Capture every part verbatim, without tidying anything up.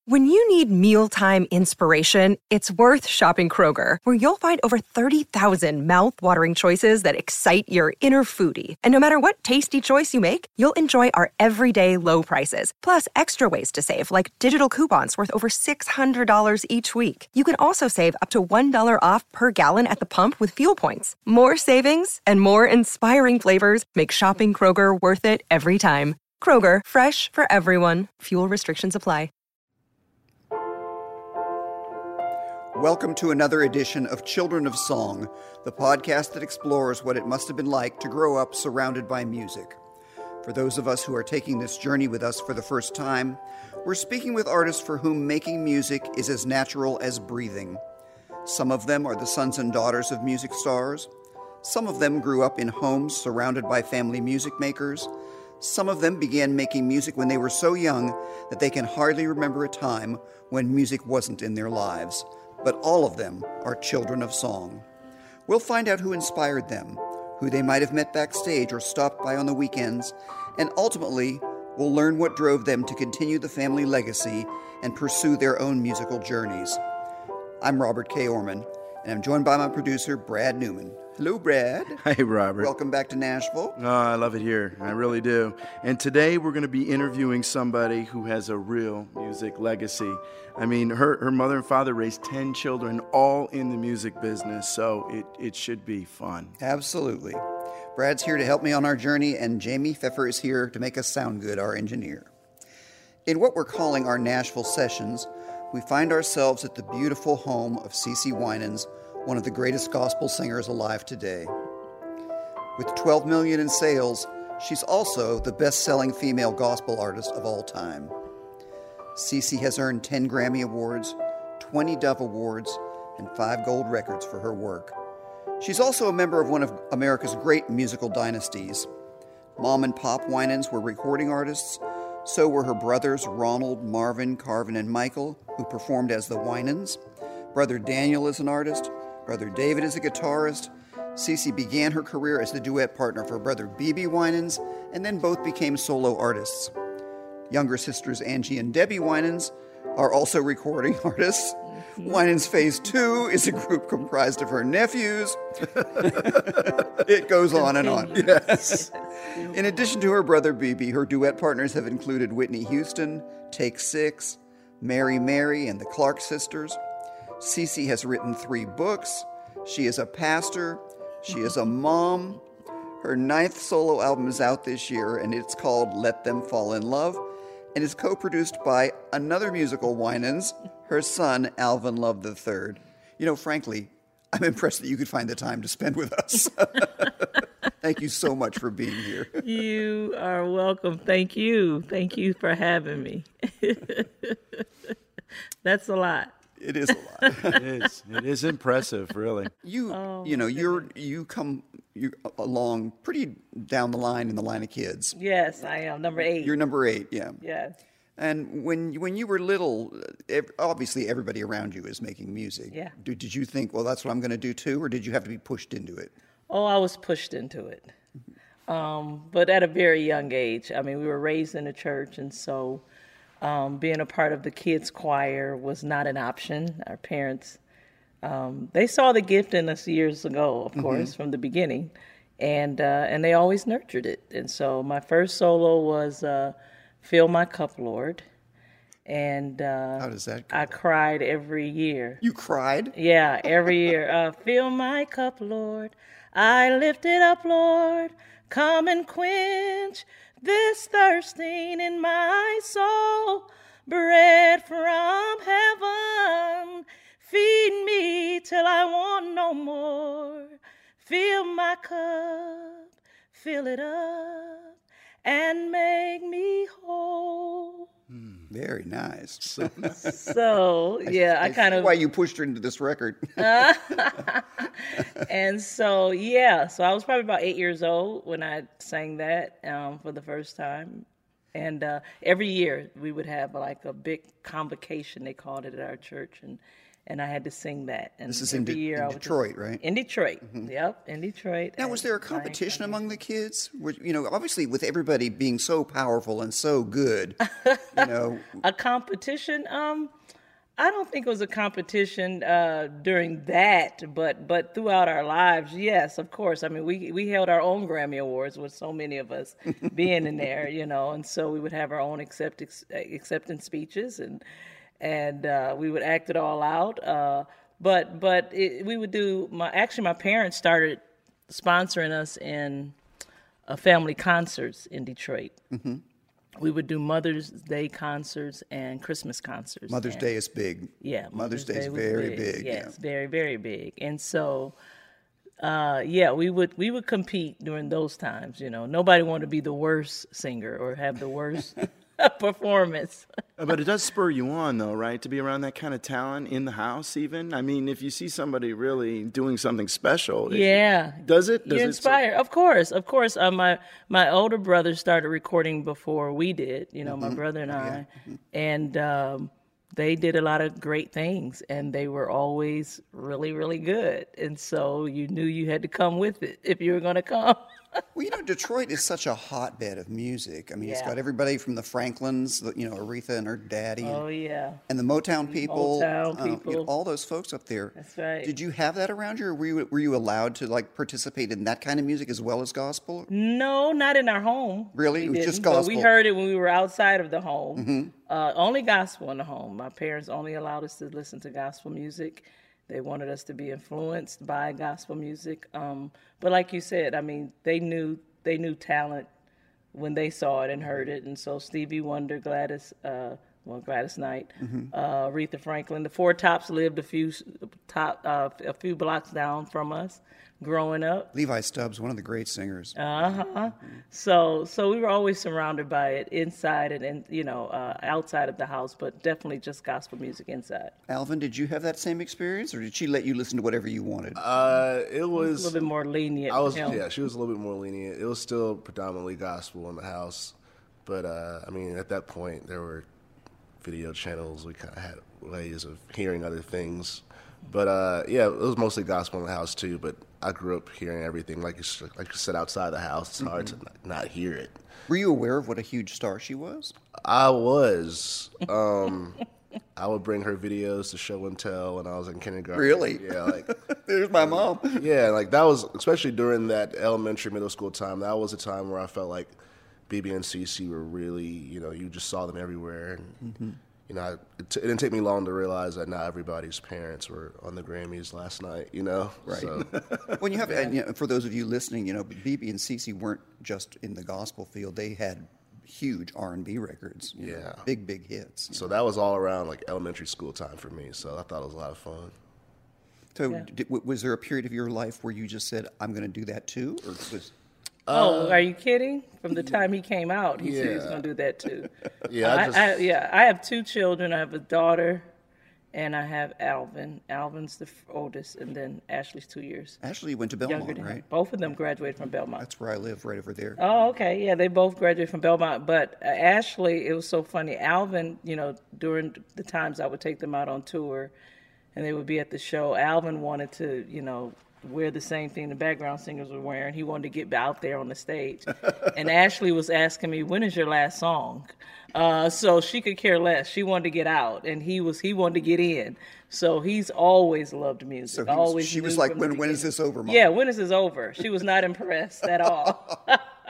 When you need mealtime inspiration, it's worth shopping Kroger, where you'll find over thirty thousand mouth-watering choices that excite your inner foodie. And no matter what tasty choice you make, you'll enjoy our everyday low prices, plus extra ways to save, like digital coupons worth over six hundred dollars each week. You can also save up to one dollar off per gallon at the pump with fuel points. More savings and more inspiring flavors make shopping Kroger worth it every time. Kroger, fresh for everyone. Fuel restrictions apply. Welcome to another edition of Children of Song, the podcast that explores what it must have been like to grow up surrounded by music. For those of us who are taking this journey with us for the first time, we're speaking with artists for whom making music is as natural as breathing. Some of them are the sons and daughters of music stars. Some of them grew up in homes surrounded by family music makers. Some of them began making music when they were so young that they can hardly remember a time when music wasn't in their lives. But all of them are children of song. We'll find out who inspired them, who they might have met backstage or stopped by on the weekends, and ultimately, we'll learn what drove them to continue the family legacy and pursue their own musical journeys. I'm Robert K. Orman, and I'm joined by my producer, Brad Newman. Hello, Brad. Hey, Robert. Welcome back to Nashville. Oh, I love it here. I really do. And today we're going to be interviewing somebody who has a real music legacy. I mean, her, her mother and father raised ten children, all in the music business, so it, it should be fun. Absolutely. Brad's here to help me on our journey, and Jamie Pfeffer is here to make us sound good, our engineer. In what we're calling our Nashville sessions, we find ourselves at the beautiful home of CeCe Winans, one of the greatest gospel singers alive today. With twelve million in sales, she's also the best-selling female gospel artist of all time. CeCe has earned ten Grammy Awards, twenty Dove Awards, and five gold records for her work. She's also a member of one of America's great musical dynasties. Mom and Pop Winans were recording artists. So were her brothers Ronald, Marvin, Carvin, and Michael, who performed as the Winans. Brother Daniel is an artist. Brother David is a guitarist. CeCe began her career as the duet partner for Brother B B Winans, and then both became solo artists. Younger sisters Angie and Debbie Winans are also recording artists. Winans Phase two is a group comprised of her nephews. It goes on and on. Yes. In addition to her brother B B, her duet partners have included Whitney Houston, Take Six, Mary Mary, and the Clark Sisters. CeCe has written three books. She is a pastor. She is a mom. Her ninth solo album is out this year, and it's called Let Them Fall in Love, and is co-produced by another musical Winans, her son, Alvin Love the third. You know, frankly, I'm impressed that you could find the time to spend with us. Thank you so much for being here. You are welcome. Thank you. Thank you for having me. That's a lot. It is a lot. It is. It is impressive, really. You, Oh, you know, you're you come you along pretty down the line in the line of kids. Yes, I am. Number eight. You're number eight, yeah. Yes. And when when you were little, ev- obviously everybody around you is making music. Yeah. Did, did you think, well, that's what I'm going to do too, or did you have to be pushed into it? Oh, I was pushed into it. Um, but at a very young age. I mean, we were raised in a church, and so um, being a part of the kids' choir was not an option. Our parents, um, they saw the gift in us years ago, of course, mm-hmm. from the beginning, and uh, and they always nurtured it. And so my first solo was uh, Fill My Cup, Lord. And uh, how does that go? I cried every year. You cried? Yeah, every year. Uh, Fill my cup, Lord. I lift it up, Lord. Come and quench this thirsting in my soul. Bread from heaven, feed me till I want no more. Fill my cup, fill it up, and make me whole. Mm, very nice. So, so yeah, I, I kind of why you pushed her into this record. And so, yeah, so I was probably about eight years old when I sang that um, for the first time. And uh, every year we would have like a big convocation, they called it at our church, and and I had to sing that. And This is in, every De- year in I would Detroit, just, right? In Detroit, yep, in Detroit. Now, was there a at Zion competition Congregation. among the kids? Were, you know, obviously with everybody being so powerful and so good, you know. A competition? Um, I don't think it was a competition uh, during that, but but throughout our lives, yes, of course. I mean, we we held our own Grammy Awards with so many of us being in there, you know, and so we would have our own accept, acceptance speeches, and and uh, we would act it all out. Uh, but but it, we would do. My actually, my parents started sponsoring us in uh, family concerts in Detroit. Mm-hmm. We would do Mother's Day concerts and Christmas concerts. Mother's and, Day is big. Yeah, Mother's, Mother's Day is Day was very big. big. Yes, yeah. very, very big. And so, uh, yeah, we would we would compete during those times. You know, nobody wanted to be the worst singer or have the worst performance. But it does spur you on, though, right? To be around that kind of talent in the house, even. I mean, if you see somebody really doing something special, it- Yeah. does it? Does You're it inspired. Of course, of course. Uh, my my older brother started recording before we did. You know, my brother and I, and um, they did a lot of great things, and they were always really, really good. And so you knew you had to come with it if you were going to come. Well, you know, Detroit is such a hotbed of music. I mean, it's Yeah. got everybody from the Franklins, the- you know, Aretha and her daddy, and, Oh yeah, and the Motown people, Motown uh, you know, people. all those folks up there. That's right. Did you have that around you, or were you, were you allowed to like participate in that kind of music as well as gospel? no, not in our home. Really? We It was just didn't, but we gospel? heard it when we were outside of the home. Uh, only gospel in the home. My parents only allowed us to listen to gospel music. They wanted us to be influenced by gospel music. Um, but like you said, I mean, they knew they knew talent when they saw it and heard it. And so Stevie Wonder, Gladys, uh, well, Gladys Knight, uh, Aretha Franklin, the Four Tops lived a few top uh, a few blocks down from us growing up. Levi Stubbs, one of the great singers. Uh huh. So, so we were always surrounded by it inside and, and you know, uh, outside of the house, but definitely just gospel music inside. Alvin, did you have that same experience, or did she let you listen to whatever you wanted? Uh, it A was. little bit more lenient. I was. you know. Yeah, she was a little bit more lenient. It was still predominantly gospel in the house, but uh, I mean, at that point, there were video channels. We kind of had ways of hearing other things, but uh, yeah, it was mostly gospel in the house too. But I grew up hearing everything, like you, s- like you said, outside the house. It's hard to not, not hear it. Were you aware of what a huge star she was? I was. Um, I would bring her videos to show and tell when I was in kindergarten. Really? Yeah, like There's my mom. yeah, like that was especially during that elementary, middle school time. That was a time where I felt like B B and Cece were really, you know, you just saw them everywhere. And, Mm-hmm. You know, I, it, t- it didn't take me long to realize that not everybody's parents were on the Grammys last night. You know, Right. So, When you have, and, you know, for those of you listening, you know, B B and Cece weren't just in the gospel field; they had huge R and B records. you know, Yeah. big big hits. so that was all around like elementary school time for me. So I thought it was a lot of fun. So, Yeah. did, w- was there a period of your life where you just said, "I'm going to do that too," or was Oh, are you kidding? From the time he came out, he said he was Yeah. going to do that too. Yeah, I I, just, I, yeah, I have two children. I have a daughter, and I have Alvin. Alvin's the f- oldest, and then Ashley's two years Ashley went to younger Belmont, than him. right? Both of them graduated from Belmont. That's where I live, right over there. Oh, okay. Yeah, they both graduated from Belmont. But uh, Ashley, it was so funny. Alvin, you know, during the times I would take them out on tour and they would be at the show, Alvin wanted to, you know, wear the same thing the background singers were wearing. He wanted to get out there on the stage. And Ashley was asking me, when is your last song? Uh, so she could care less. She wanted to get out, and he was he wanted to get in. So he's always loved music. So he was- always she was knew like, from the "When when is beginning." this over, Mom?" Yeah, when is this over? She was not impressed at all.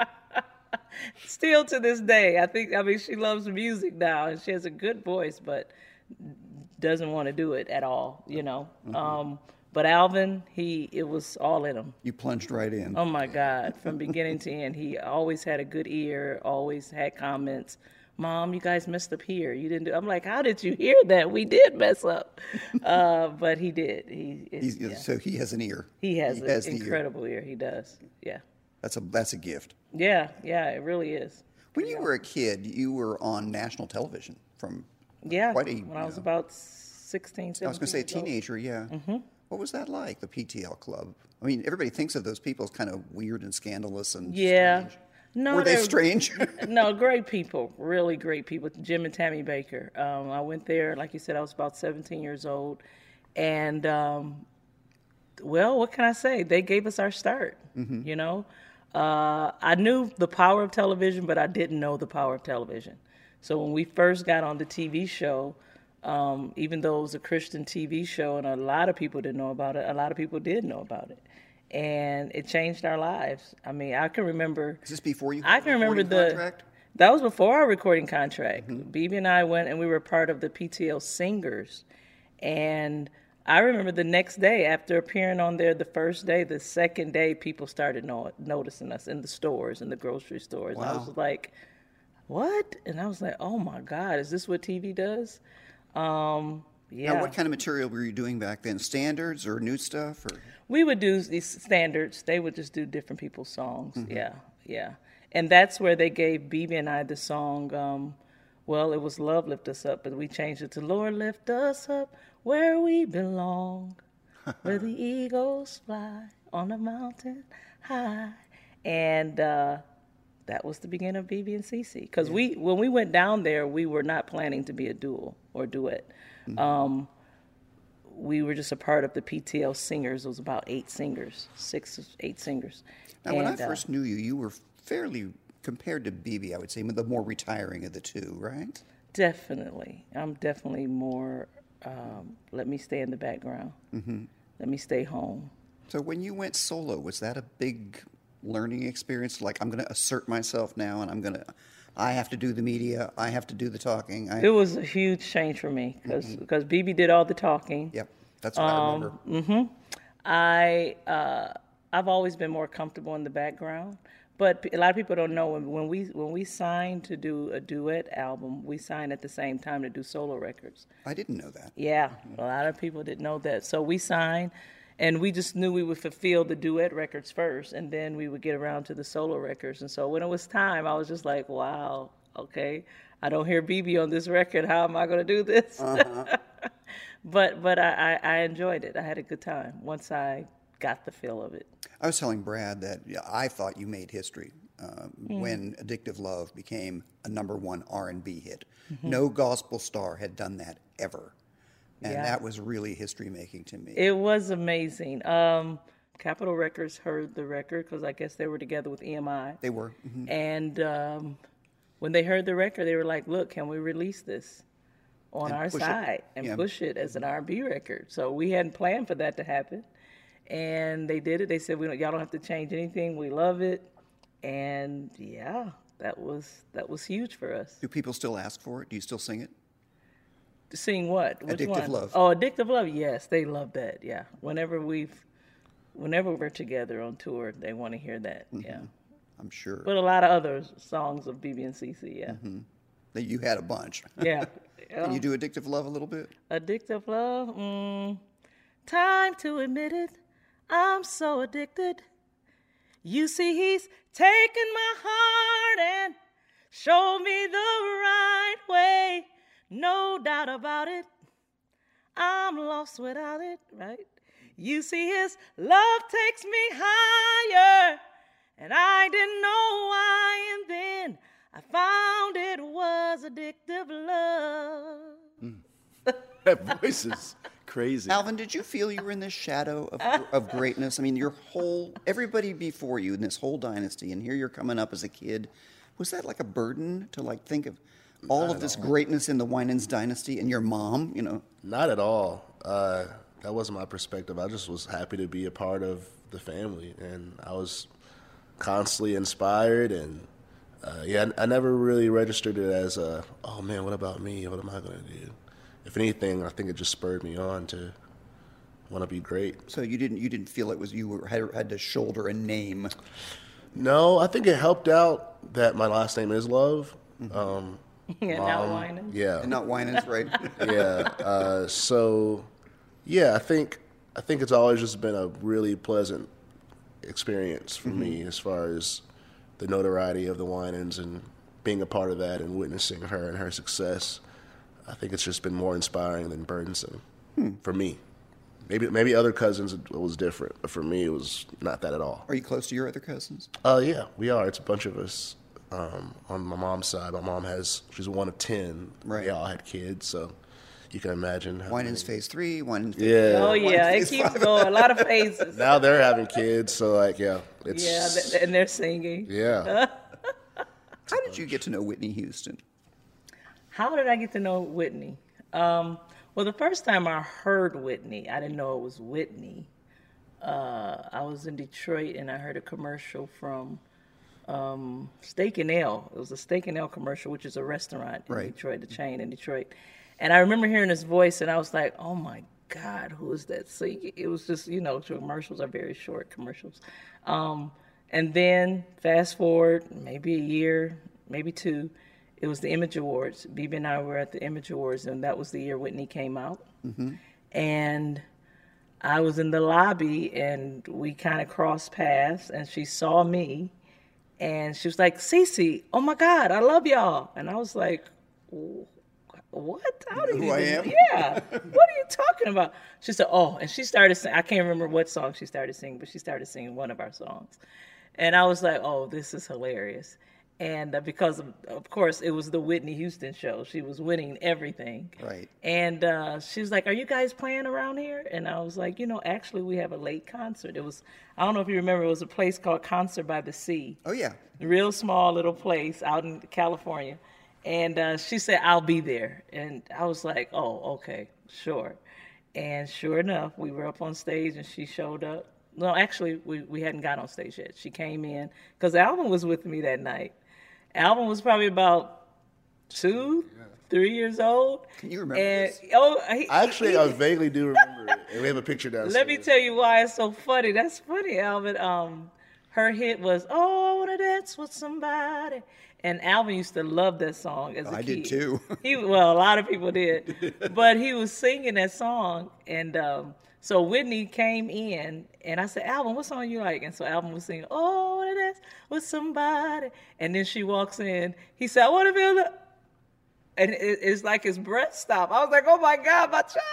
Still to this day, I think, I mean, she loves music now, and she has a good voice, but doesn't want to do it at all, you know. Mm-hmm. Um, but Alvin, he, it was all in him. You plunged right in. Oh my God, from beginning to end, he always had a good ear, always had comments. Mom, you guys messed up here. You didn't do. I'm like, how did you hear that? We did mess up, uh, but he did. He, He's, yeah. So he has an ear. he has he an has the ear. incredible ear. He does. Yeah, That's a that's a gift. yeah, yeah. It really is. When you were a kid, you were on national television from Yeah, quite a. when I you was know, about sixteen, seventeen I was going to say years old. teenager, yeah. Mm-hmm. What was that like, the P T L Club? I mean, everybody thinks of those people as kind of weird and scandalous and Yeah. strange. No, Were they they're- strange? No, great people, really great people. Jim and Tammy Baker. Um, I went there, like you said, I was about seventeen years old, And, um, well, what can I say? They gave us our start, mm-hmm. you know? Uh, I knew the power of television, but I didn't know the power of television. So when we first got on the T V show, um, even though it was a Christian T V show and a lot of people didn't know about it, a lot of people did know about it. And it changed our lives. I mean, I can remember... Is this before you I can remember the contract? That was before our recording contract. Mm-hmm. B B and I went and we were part of the P T L Singers. And I remember the next day, after appearing on there the first day, the second day, people started know, noticing us in the stores, in the grocery stores. Wow. And I was like, what? And I was like, oh my God, is this what T V does? Um, yeah. Now, what kind of material were you doing back then? Standards or new stuff? Or? We would do these standards. They would just do different people's songs. Mm-hmm. Yeah, yeah. And that's where they gave B B and I the song, um, well, it was Love Lift Us Up, but we changed it to Lord Lift Us Up where we belong, where the eagles fly on the mountain high. And uh, that was the beginning of B B and Cece. Because yeah. we, when we went down there, we were not planning to be a duo or duet. Mm-hmm. Um, we were just a part of the P T L Singers. It was about eight singers, six, eight singers. Now, and, when I first uh, knew you, you were fairly, compared to B B, I would say, the more retiring of the two, right? Definitely. I'm definitely more, um, let me stay in the background. Mm-hmm. Let me stay home. So when you went solo, was that a big learning experience? Like, I'm going to assert myself now, and I'm going to, I have to do the media, I have to do the talking. I... It was a huge change for me, because mm-hmm. because B B did all the talking. Yep, that's what um, I remember. Mm-hmm. I, uh, I've always been more comfortable in the background. But a lot of people don't know, when, when we when we signed to do a duet album, we signed at the same time to do solo records. I didn't know that. Yeah, a lot of people didn't know that. So we signed, and we just knew we would fulfill the duet records first, and then we would get around to the solo records. And so when it was time, I was just like, wow, okay, I don't hear B B on this record. How am I going to do this? Uh-huh. but but I, I, I enjoyed it. I had a good time once I got the feel of it. I was telling Brad that yeah, I thought you made history uh, mm. when Addictive Love became a number one R and B hit. Mm-hmm. No gospel star had done that ever. And yeah. that was really history-making to me. It was amazing. Um, Capitol Records heard the record, because I guess they were together with E M I. They were. Mm-hmm. And um, when they heard the record, they were like, look, can we release this on and our side it. and yeah. push it as an R and B record? So we hadn't planned for that to happen. And they did it. They said, "We don't, y'all don't have to change anything. We love it." And yeah, that was that was huge for us. Do people still ask for it? Do you still sing it? Sing what? Which Addictive one? Love. Oh, Addictive Love. Yes, they love that. Yeah. Whenever we've, whenever we're together on tour, they want to hear that. Mm-hmm. Yeah. I'm sure. But a lot of other songs of B B and Cece. Yeah. Mm-hmm. That you had a bunch. Yeah. Can you do Addictive Love a little bit? Addictive Love. Mm, time to admit it. I'm so addicted. You see, he's taken my heart and showed me the right way. No doubt about it. I'm lost without it, right? You see, his love takes me higher, and I didn't know why, and then I found it was addictive love. Mm. That voice is crazy. Alvin, did you feel you were in the shadow of, of greatness? I mean, your whole, everybody before you in this whole dynasty, and here you're coming up as a kid. Was that like a burden to like think of all Not of this all. greatness in the Winans dynasty and your mom, you know? Not at all. Uh, that wasn't my perspective. I just was happy to be a part of the family, and I was constantly inspired, and uh, yeah, I, I never really registered it as a, oh man, what about me? What am I going to do? If anything, I think it just spurred me on to want to be great. So you didn't you didn't feel it was you were, had, had to shoulder a name? No, I think it helped out that my last name is Love. Mm-hmm. Um, yeah, mom, not Winans. Yeah, and not Winans, right? yeah. Uh, so, yeah, I think I think it's always just been a really pleasant experience for mm-hmm. me as far as the notoriety of the Winans and being a part of that and witnessing her and her success. I think it's just been more inspiring than burdensome hmm. for me. Maybe maybe other cousins it was different, but for me it was not that at all. Are you close to your other cousins? Uh, yeah, we are. It's a bunch of us um, on my mom's side. My mom has, she's one of ten. Right. They all had kids, so you can imagine. how Winans many- phase three, Winans phase Yeah. Oh yeah, it phase keeps five. going. A lot of phases. Now they're having kids, so like, yeah, it's Yeah, th- and they're singing. yeah. How did you get to know Whitney Houston? How did I get to know Whitney? Um, well, the first time I heard Whitney, I didn't know it was Whitney. Uh, I was in Detroit and I heard a commercial from um, Steak and Ale. It was a Steak and Ale commercial, which is a restaurant in Right. Detroit, the chain in Detroit. And I remember hearing his voice and I was like, oh my God, who is that singing? It was just, you know, commercials are very short commercials. Um, and then fast forward maybe a year, maybe two, it was the Image Awards. Bibi and I were at the Image Awards, and that was the year Whitney came out. Mm-hmm. And I was in the lobby, and we kind of crossed paths, and she saw me, and she was like, Cece, oh my God, I love y'all. And I was like, what? How do Who you I even- am? Yeah. What are you talking about? She said, oh, and she started singing. I can't remember what song she started singing, but she started singing one of our songs. And I was like, oh, this is hilarious. And uh, because, of, of course, it was the Whitney Houston show. She was winning everything. Right. And uh, she was like, are you guys playing around here? And I was like, you know, actually, we have a late concert. It was, I don't know if you remember, it was a place called Concert by the Sea. Oh, yeah. A real small little place out in California. And uh, she said, I'll be there. And I was like, oh, okay, sure. And sure enough, we were up on stage and she showed up. No, actually, we, we hadn't got on stage yet. She came in because Alvin was with me that night. Alvin was probably about two, three years old. Can you remember and, this? Oh, he, Actually, he- I vaguely do remember it. And we have a picture downstairs. let me tell you why it's so funny. That's funny, Alvin. Um, her hit was "Oh, I Wanna Dance with Somebody," and Alvin used to love that song as a I kid. did too. He well, a lot of people did, but he was singing that song, and um, so Whitney came in, and I said, "Alvin, what song you like?" And so Alvin was singing, "Oh, I Wanna Dance with Somebody," and then she walks in. He said, "I want to feel the," and it, it's like his breath stopped. I was like, "Oh my God, my child!"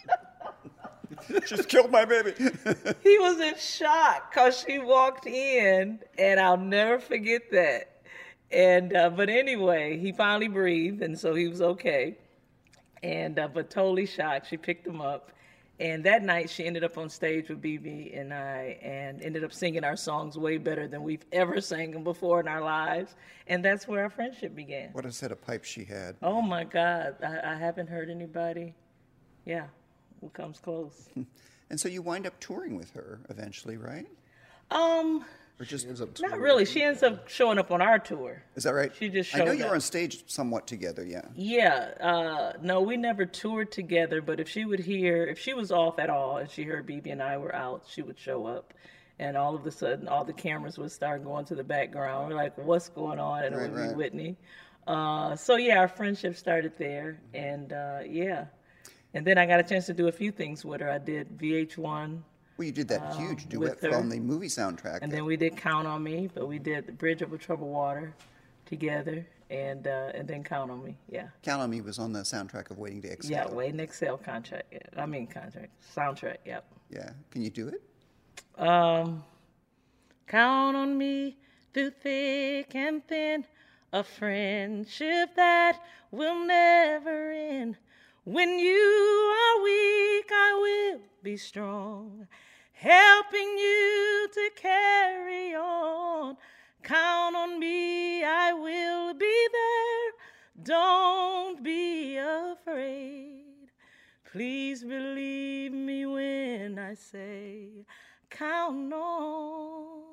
Just killed my baby. He was in shock because she walked in, and I'll never forget that. And uh, but anyway, he finally breathed, and so he was okay. And uh, but totally shocked. She picked him up, and that night she ended up on stage with Bibi and I, and ended up singing our songs way better than we've ever sang them before in our lives. And that's where our friendship began. What a set of pipes she had. Oh my God, I, I haven't heard anybody. Yeah, who comes close. And so you wind up touring with her eventually, right? Um. Or just Ends up Not touring. really. She ends up showing up on our tour. is that right? She just I know showed you up. were on stage somewhat together, yeah. Yeah. Uh, no, we never toured together, but if she would hear, if she was off at all and she heard Bibi and I were out, she would show up. And all of a sudden, all the cameras would start going to the background. We're like, what's going on? And it Right, would right. be Whitney. Uh, so, yeah, our friendship started there. And, uh, yeah. And then I got a chance to do a few things with her. I did V H one. Well, you did that huge duet with her. from the movie soundtrack. And then we did Count on Me, but we did The Bridge Over Troubled Water together, and uh, and then Count on Me. Yeah, Count on Me was on the soundtrack of Waiting to Exhale. yeah. Wait and Excel contract. Yeah. I mean contract soundtrack. Yep. Yeah. Can you do it? Um, count on me through thick and thin, a friendship that will never end. When you are weak, I will be strong, helping you to carry on. Count on me, I will be there. Don't be afraid. Please believe me when I say, count on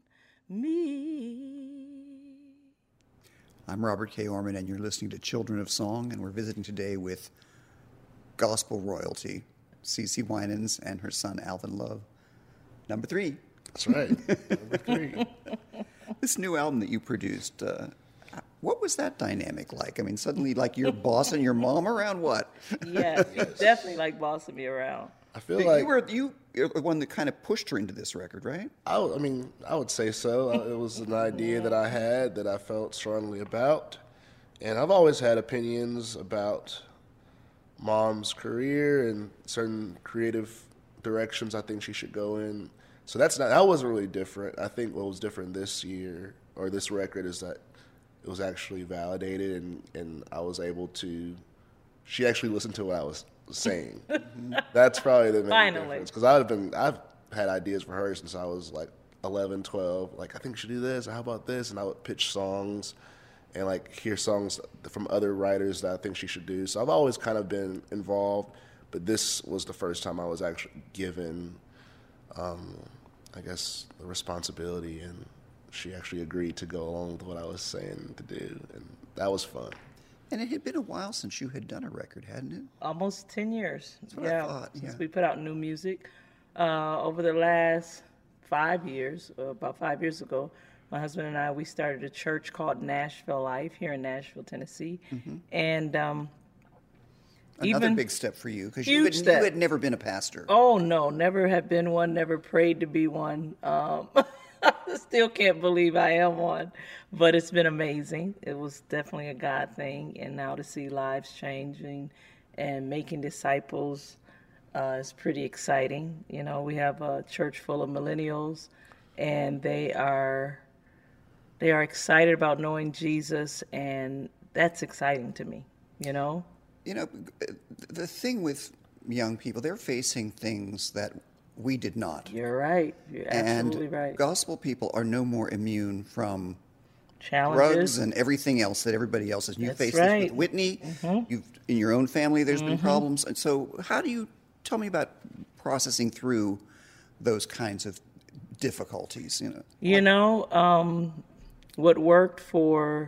me. I'm Robert K. Orman, and you're listening to Children of Song, and we're visiting today with gospel royalty, Cece Winans and her son, Alvin Love. Number three. That's right. Number three. This new album that you produced, uh, what was that dynamic like? I mean, suddenly, like, you're bossing your mom around what? Yeah, definitely like bossing me around. I feel You like were you were the one that kind of pushed her into this record, right? I, would- I mean, I would say so. Uh, It was an idea that I had that I felt strongly about, and I've always had opinions about Mom's career and certain creative directions I think she should go in. So that's not that wasn't really different. I think what was different this year or this record is that it was actually validated, and, and I was able to she actually listened to what I was saying. That's probably the main Finally. difference. Because I've been, I've had ideas for her since I was like eleven, twelve. Like, I think we should do this. How about this? And I would pitch songs and like hear songs from other writers that I think she should do. So I've always kind of been involved, but this was the first time I was actually given, um, I guess, the responsibility, and she actually agreed to go along with what I was saying to do, and that was fun. And it had been a while since you had done a record, hadn't it? Almost ten years. That's what I yeah, thought, since yeah. we put out new music. Uh, over the last five years, uh, about five years ago, my husband and I, we started a church called Nashville Life here in Nashville, Tennessee. Mm-hmm. And um, Another even big step for you, because you, huge had- step. you had never been a pastor. Oh, no, never have been one, never prayed to be one. Um, still can't believe I am one, but it's been amazing. It was definitely a God thing, and now to see lives changing and making disciples uh, is pretty exciting. You know, we have a church full of millennials, and they are they are excited about knowing Jesus, and that's exciting to me, you know? You know, the thing with young people, they're facing things that we did not. You're right. You're absolutely and right. gospel people are no more immune from Challenges. drugs and everything else that everybody else is. You That's face this right. with Whitney. Mm-hmm. You've in your own family, there's been Mm-hmm. problems. And so, how do you tell me about processing through those kinds of difficulties? You know, You know, um, what worked for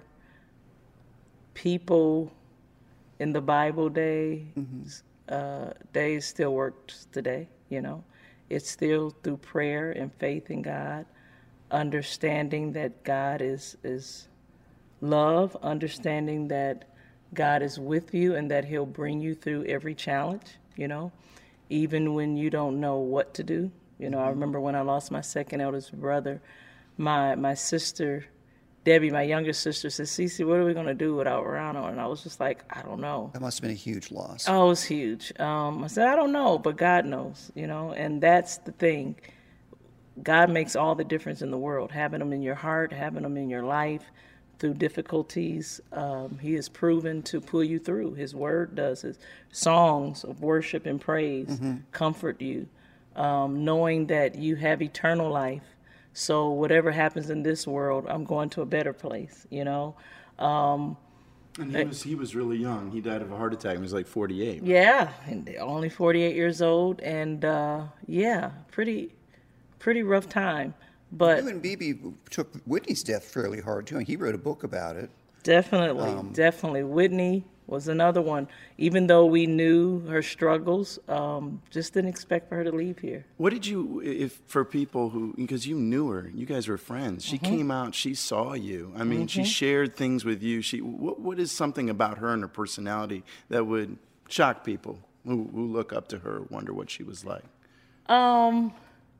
people in the Bible days, uh, days still works today, you know. It's still through prayer and faith in God, understanding that God is, is love, understanding that God is with you and that he'll bring you through every challenge, you know, even when you don't know what to do. You know, I remember when I lost my second eldest brother, my my sister, Debbie, my younger sister, said, Cece, what are we going to do without Rano? And I was just like, I don't know. that must have been a huge loss. Oh, it was huge. Um, I said, I don't know, but God knows, you know, and that's the thing. God makes all the difference in the world, having them in your heart, having them in your life through difficulties. Um, he is proven to pull you through. His word does. His songs of worship and praise mm-hmm. comfort you, um, knowing that you have eternal life. So whatever happens in this world, I'm going to a better place, you know. Um, and he was he was really young. He died of a heart attack. He was like forty-eight. Yeah, and only forty-eight years old, and uh, yeah, pretty pretty rough time. But you and Bebe took Whitney's death fairly hard too, and he wrote a book about it. Definitely, um, definitely. Whitney was another one. Even though we knew her struggles, um, just didn't expect for her to leave here. What did you, if for people who, because you knew her, you guys were friends. She mm-hmm. came out, she saw you. I mean, mm-hmm. she shared things with you. She, what, what is something about her and her personality that would shock people who, who look up to her, wonder what she was like? Um,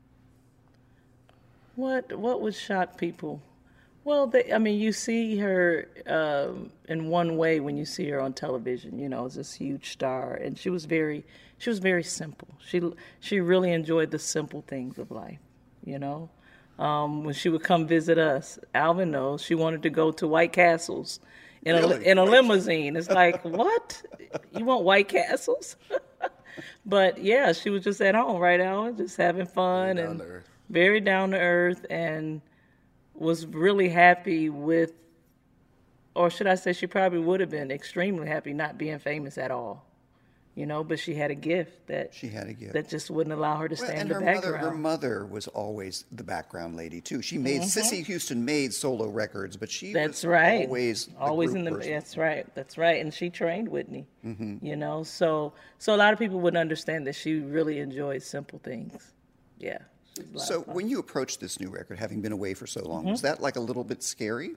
what what would shock people? Well, they, I mean, you see her um, in one way when you see her on television. You know, as this huge star, and she was very, she was very simple. She she really enjoyed the simple things of life. You know, um, when she would come visit us, Alvin knows she wanted to go to White Castles in a Really? in a limousine. It's like, what? You want White Castles? But yeah, she was just at home, right, Alvin, just having fun Very and down to earth. very down to earth and. Was really happy with, or should I say she probably would have been extremely happy not being famous at all, you know, but she had a gift that She had a gift. that just wouldn't allow her to Well, stay and in the her background. mother, her mother was always the background lady too. She made Cissy Houston made solo records, but she That's was right. always the always group in the. person. That's right. That's right. And she trained Whitney. Mm-hmm. You know, so so a lot of people wouldn't understand that she really enjoyed simple things. Yeah. she was a lot So of fun. when you approached this new record, having been away for so long, Mm-hmm. was that like a little bit scary?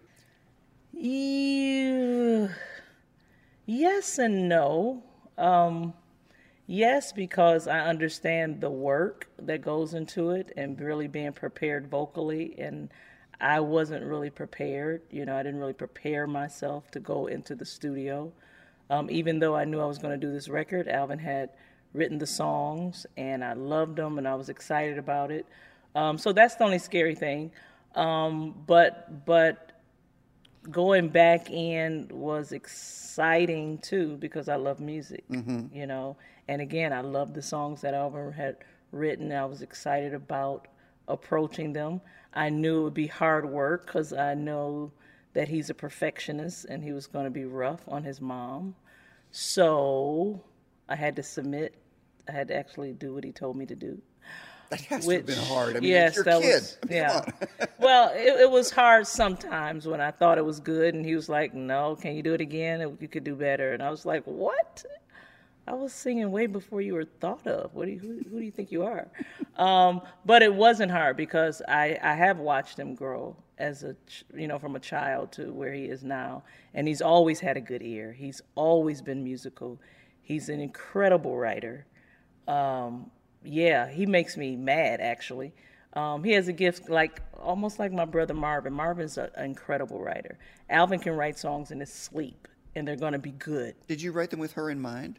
Yeah. Yes and no. Um, yes, because I understand the work that goes into it and really being prepared vocally. And I wasn't really prepared. You know, I didn't really prepare myself to go into the studio. Um, even though I knew I was going to do this record, Alvin had written the songs and I loved them and I was excited about it. Um, so that's the only scary thing. Um, but, but, going back in was exciting too because I love music, mm-hmm. you know. And again, I love the songs that Alvin had written. I was excited about approaching them. I knew it would be hard work because I know that he's a perfectionist and he was going to be rough on his mom. So I had to submit. I had to actually do what he told me to do. That has Which, to have been hard. I mean, yes, it's your that kid. was, I mean, yeah. come on. Well, it, it was hard sometimes when I thought it was good, and he was like, "No, can you do it again? You could do better." And I was like, "What? I was singing way before you were thought of. What do you, who, who do you think you are?" Um, but it wasn't hard because I, I have watched him grow as a, you know, from a child to where he is now, and he's always had a good ear. He's always been musical. He's an incredible writer. Um, Yeah, he makes me mad, actually. Um, he has a gift like almost like my brother Marvin. Marvin's a, an incredible writer. Alvin can write songs in his sleep, and they're going to be good. Did you write them with her in mind?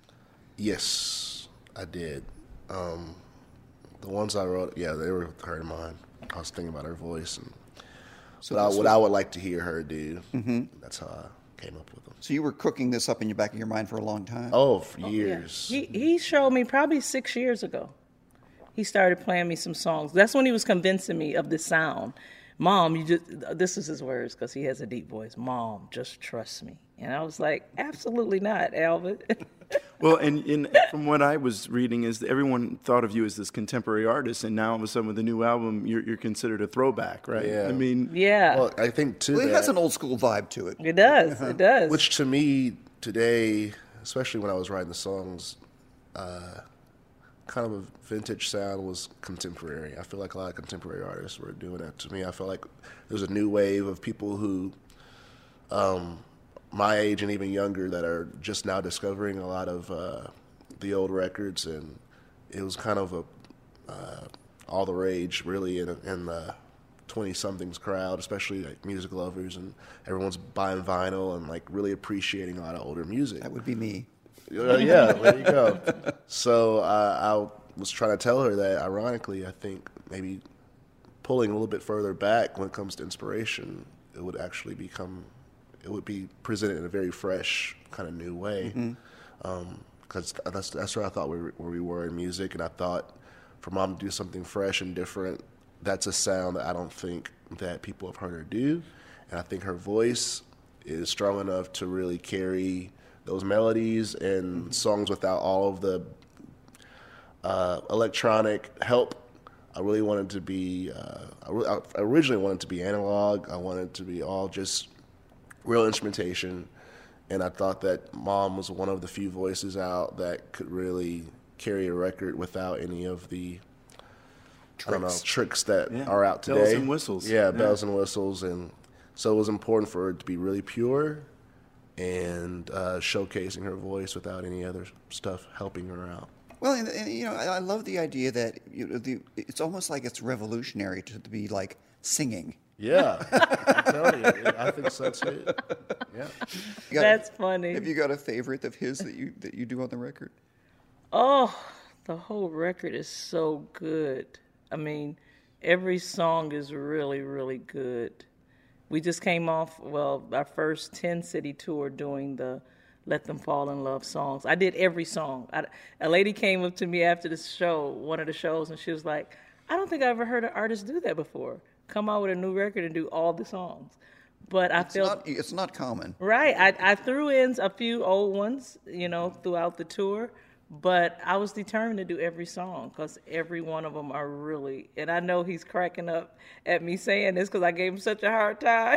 Yes, I did. Um, the ones I wrote, yeah, they were with her in mind. I was thinking about her voice and so what, I, what I would like to hear her do. Mm-hmm. That's how I came up with them. So you were cooking this up in your back of your mind for a long time? Oh, for years. Oh, yeah. He, he showed me probably six years ago. He started playing me some songs. That's when he was convincing me of the sound. Mom, you just, this is his words because he has a deep voice. Mom, just trust me. And I was like, absolutely not, Alvin. Well, and, and from what I was reading is that everyone thought of you as this contemporary artist, and now all of a sudden with the new album, you're, you're considered a throwback, right? Yeah. I mean, Yeah. Well, I think too. Well, it that, has an old school vibe to it. It does. It does. Which to me today, especially when I was writing the songs, uh, kind of a vintage sound was contemporary. I feel like a lot of contemporary artists were doing that to me. I felt like there's a new wave of people who, um, my age and even younger, that are just now discovering a lot of uh, the old records, and it was kind of a uh, all the rage really in, in the twenty-somethings crowd, especially like music lovers, and everyone's buying vinyl and like really appreciating a lot of older music. That would be me. Uh, yeah, there you go. So uh, I was trying to tell her that, ironically, I think maybe pulling a little bit further back when it comes to inspiration, it would actually become, it would be presented in a very fresh, kind of new way. Because mm-hmm. um, that's that's where I thought we were, where we were in music, and I thought for Mom to do something fresh and different, that's a sound that I don't think that people have heard her do, and I think her voice is strong enough to really carry those melodies and mm-hmm. songs without all of the uh, electronic help. I really wanted to be, uh, I, re- I originally wanted to be analog. I wanted to be all just real instrumentation. And I thought that Mom was one of the few voices out that could really carry a record without any of the tricks, I don't know, tricks that yeah. are out today. Bells and whistles. Yeah, yeah, bells and whistles. And so it was important for her to be really pure and uh, showcasing her voice without any other stuff helping her out. Well, and, and you know, I, I love the idea that you know, the, it's almost like it's revolutionary to, to be like singing. Yeah, I'm telling you, I think so too. Yeah, got, That's funny. Have you got a favorite of his that you that you do on the record? Oh, the whole record is so good. I mean, every song is really, really good. We just came off, well, our first ten-city tour doing the Let Them Fall in Love songs. I did every song. I, a lady came up to me after the show, one of the shows, and she was like, I don't think I ever heard an artist do that before. Come out with a new record and do all the songs. But I it's felt... Not, it's not common. Right. I, I threw in a few old ones, you know, throughout the tour, but I was determined to do every song because every one of them are really... And I know he's cracking up at me saying this because I gave him such a hard time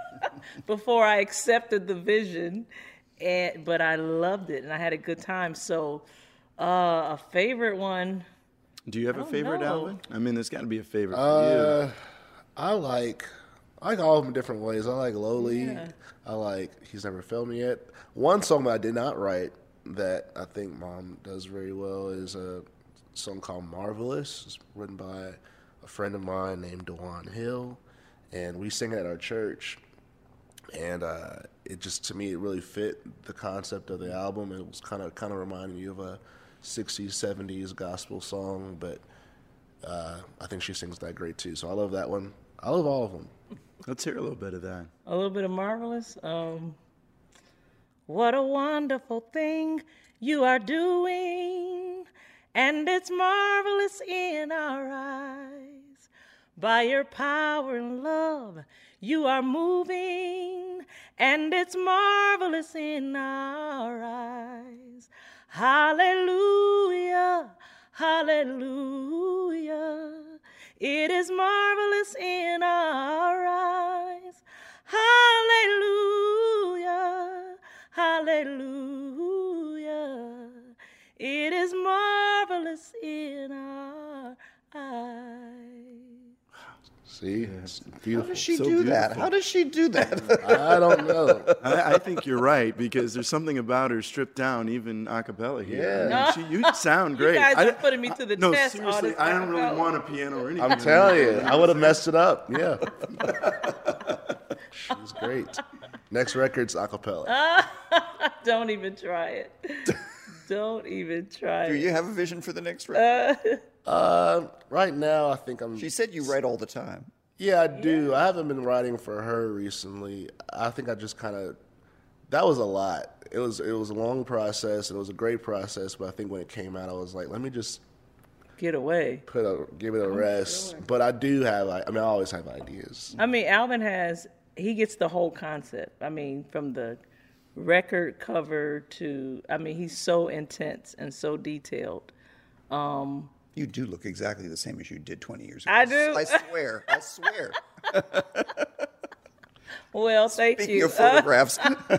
before I accepted the vision. And, but I loved it, and I had a good time. So uh, a favorite one... Do you have a favorite, know. Alvin? I mean, there's got to be a favorite for uh, you. I like, I like all of them in different ways. I like Lowly. Yeah. I like He's Never Failed Me Yet. One song that I did not write that I think Mom does very well is a song called Marvelous. It's written by a friend of mine named Dewan Hill, and we sing it at our church. And uh, it just, to me, it really fit the concept of the album. It was kind of kind of reminding you of a sixties, seventies gospel song, but uh, I think she sings that great too. So I love that one. I love all of them. Let's hear a little bit of that. A little bit of Marvelous. Um, what a wonderful thing you are doing, and it's marvelous in our eyes. By your power and love, you are moving, and it's marvelous in our eyes. Hallelujah, hallelujah. It is marvelous in our eyes. Hallelujah, hallelujah. It is marvelous in our eyes. See, it's beautiful. How does she So do beautiful. that? How does she do that? I don't know. I, I think you're right, because there's something about her stripped down, even a cappella here. Yeah. I mean, she, you sound great. You guys I, are putting me to the no, test. all seriously, this I don't really acapella. want a piano or anything. I'm telling you, I would have messed it up. Yeah. She's great. Next record's acapella. Don't even try it. Don't even try Do it. you have a vision for the next record? Uh, right now, I think I'm. She said you write all the time. Yeah, I do. I haven't been writing for her recently. I think I just kind of. That was a lot. It was it was a long process. And it was a great process, but I think when it came out, I was like, let me just Get away. put a give it a rest. But I do have. I mean, I always have ideas. I mean, Alvin has, he gets the whole concept. I mean, from the record cover to, I mean, he's so intense and so detailed. Um, You do look exactly the same as you did twenty years ago. I do? I swear. I swear. well, thank Speaking you. of photographs,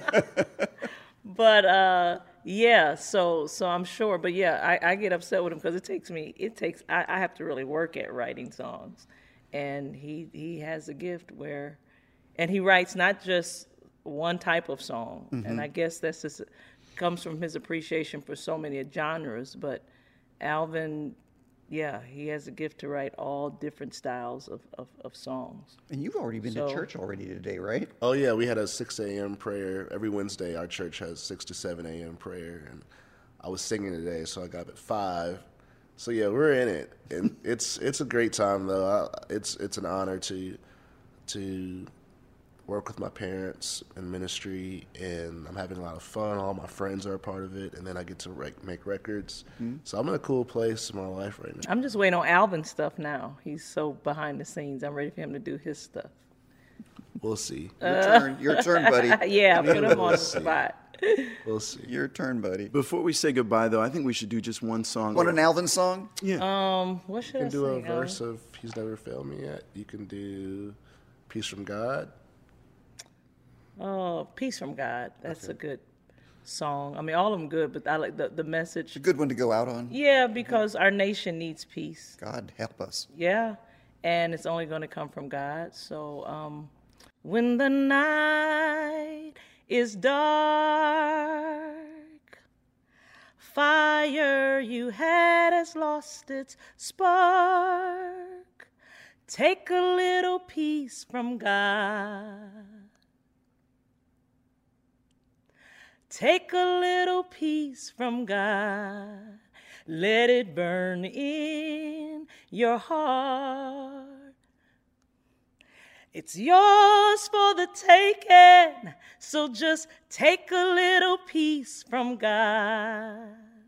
But uh, yeah, so so I'm sure. But yeah, I, I get upset with him because it takes me. It takes. I, I have to really work at writing songs, and he he has a gift where, and he writes not just one type of song, Mm-hmm. and I guess that's just comes from his appreciation for so many genres. But Alvin, yeah, he has a gift to write all different styles of of, of songs. and you've already been So- to church already today, right? Oh yeah, we had a six a.m. prayer every Wednesday. Our church has six to seven a.m. prayer, and I was singing today, so I got up at five. So yeah, we're in it, and it's it's a great time though. I, it's it's an honor to to work with my parents in ministry, and I'm having a lot of fun. All my friends are a part of it, and then I get to rec- make records. So I'm in a cool place in my life right now. I'm just waiting on Alvin's stuff now. He's so behind the scenes. I'm ready for him to do his stuff. We'll see. Your turn. Your turn, buddy. Yeah, put him on the spot. We'll see. Your turn, buddy. Before we say goodbye, though, I think we should do just one song. Want an Alvin song? Yeah. Um, what should You I can do a sing? Alvin? verse of "He's Never Failed Me Yet." You can do "Peace from God." Oh, Peace from God. That's a good song. I mean, all of them good, but I like the, the message. A good one to go out on. Yeah, because our nation needs peace. God help us. Yeah, and it's only going to come from God. So, um, when the night is dark, fire you had has lost its spark. Take a little peace from God. Take a little peace from God. Let it burn in your heart. It's yours for the taking, so just take a little peace from God.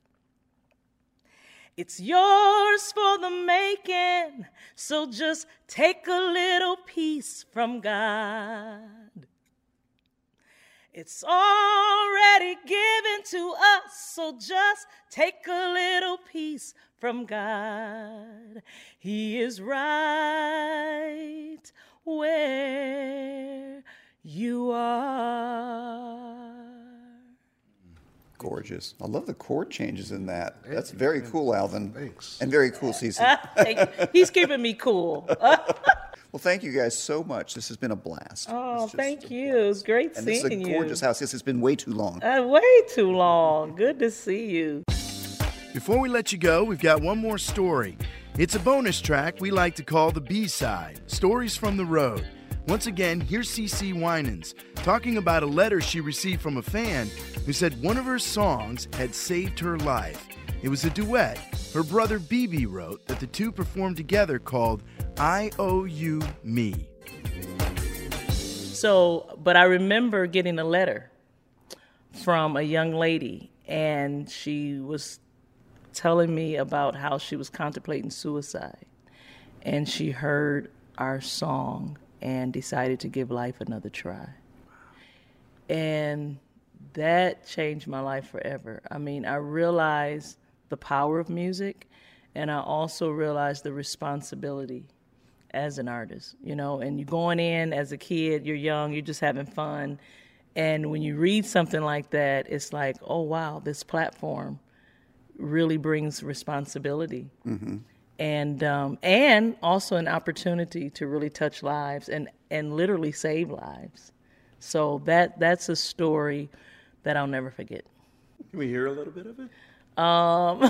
It's yours for the making, so just take a little peace from God. It's already given to us, so just take a little peace from God. He is right where you are. Gorgeous. I love the chord changes in that. That's very cool, Alvin. Thanks. And very cool, Cece. He's keeping me cool. Well, thank you guys so much. This has been a blast. Oh, It's just- thank you. It was great And this seeing is a you. gorgeous house. This has been way too long. Uh, way too long. Good to see you. Before we let you go, we've got one more story. It's a bonus track we like to call the B-side, Stories from the Road. Once again, here's CeCe Winans talking about a letter she received from a fan who said one of her songs had saved her life. It was a duet her brother B B wrote that the two performed together called I Owe You Me. So, but I remember getting a letter from a young lady, and she was telling me about how she was contemplating suicide, and she heard our song and decided to give life another try. And that changed my life forever. I mean, I realized the power of music, and I also realized the responsibility as an artist, you know, and you're going in as a kid, you're young, you're just having fun. And when you read something like that, it's like, oh, wow, this platform really brings responsibility. Mm-hmm. And um, and also an opportunity to really touch lives and, and literally save lives. So that that's a story that I'll never forget. Can we hear a little bit of it? Um,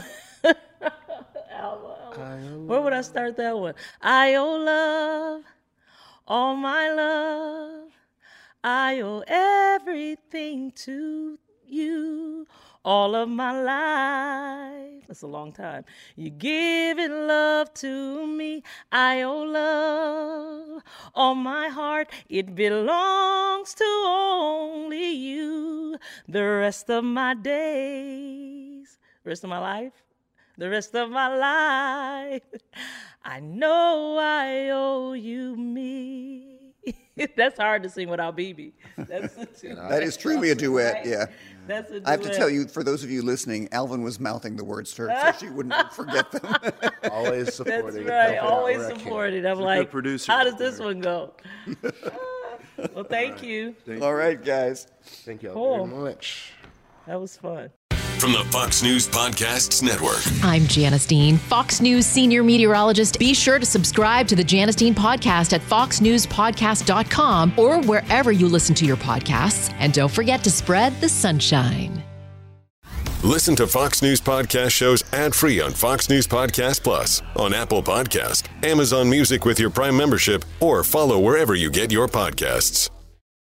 where would I start that one? I owe love, all my love. I owe everything to you, all of my life. That's a long time. You giving love to me. I owe love, all my heart. It belongs to only you. The rest of my days, the rest of my life, the rest of my life, I know I owe you me. That's hard to sing without B B. That's a duet. That is truly a duet, right? Yeah. That's a duet. I have to tell you, for those of you listening, Alvin was mouthing the words to her so she wouldn't forget them. Always supporting. That's right, always supporting. I'm like, producer how does this one go? Well, thank you. Thank All right, guys. Thank you Cool. very much. That was fun. From the Fox News Podcasts Network. I'm Janice Dean, Fox News senior meteorologist. Be sure to subscribe to the Janice Dean podcast at fox news podcast dot com or wherever you listen to your podcasts. And don't forget to spread the sunshine. Listen to Fox News podcast shows ad-free on Fox News Podcast Plus, on Apple Podcast, Amazon Music with your Prime membership, or follow wherever you get your podcasts.